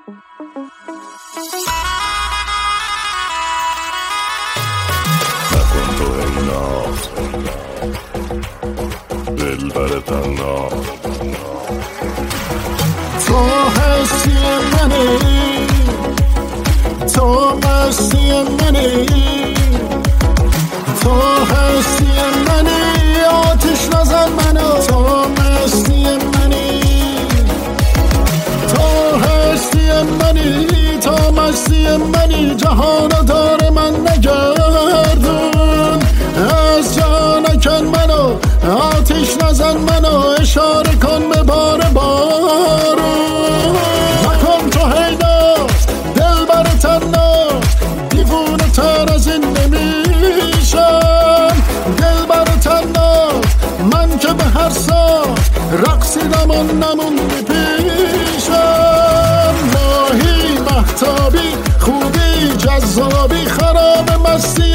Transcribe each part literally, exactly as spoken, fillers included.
نکن تو ای ناز دلبر تناز، تو هستی منی، تو مستی منی، تو هستی منی، آتش نزن منو، تو مستی منی، تو هستی منی، تو مستی منی، جهانو دار من نگردون، از جا نکن منو، آتش نزن منو، اشاره کن به بار بارون، نکن تو هیداز دل بر تناز، دیوونه تر از این نمیشم، دل بر تناز من که به هر ساز رقصیدم و نموندی پیشم، ماهی مهتابی خوبی جذابی خراب مستی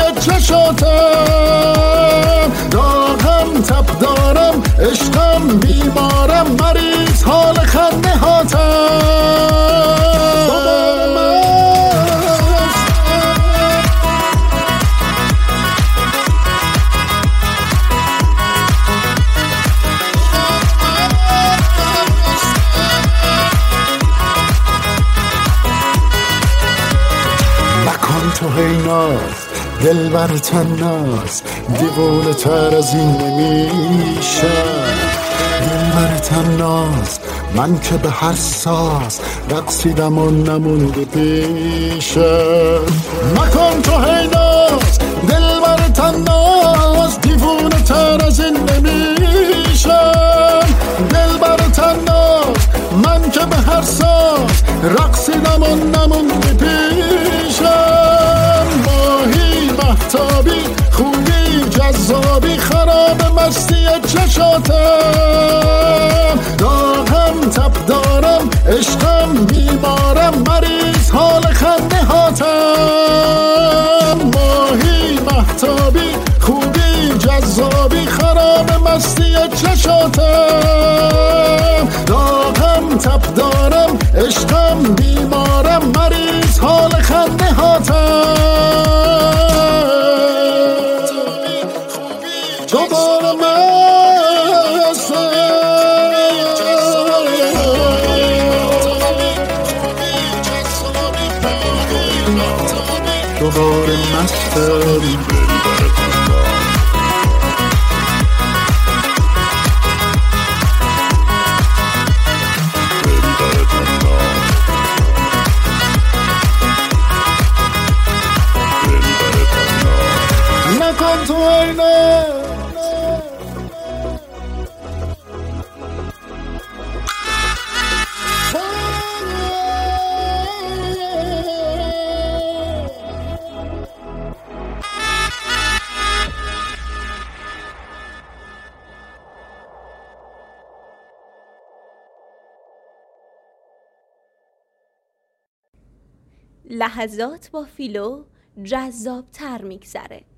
چشاتم، داغم تب دارم عشقم بیمارم مریض حال خنده هاتم، تو هی ناز دل بر تناز، دیوونه تر از این نمیشم، دل بر تناز من که به هر ساز رقصیدم و نمونده پیشم، مکن تو هی ناز دل بر تناز، دیوونه تر از این نمیشم، دل بر تناز من که به هر ساز رقصیدم و نمونده پیشم، ماهی مهتابی خوبی جذابی خراب مستی چشاتم، داغم تب دارم عشقم بیمارم مریض حال خنده هاتم، ماهی مهتابی خوبی جذابی خراب مستی چشاتم، داغم تب دارم عشقم بیمارم مریض حال خنده هاتم، دوباره مستم، دوباره مستم، نکن تو اینه لحظات با فیلو جذاب تر میگذره.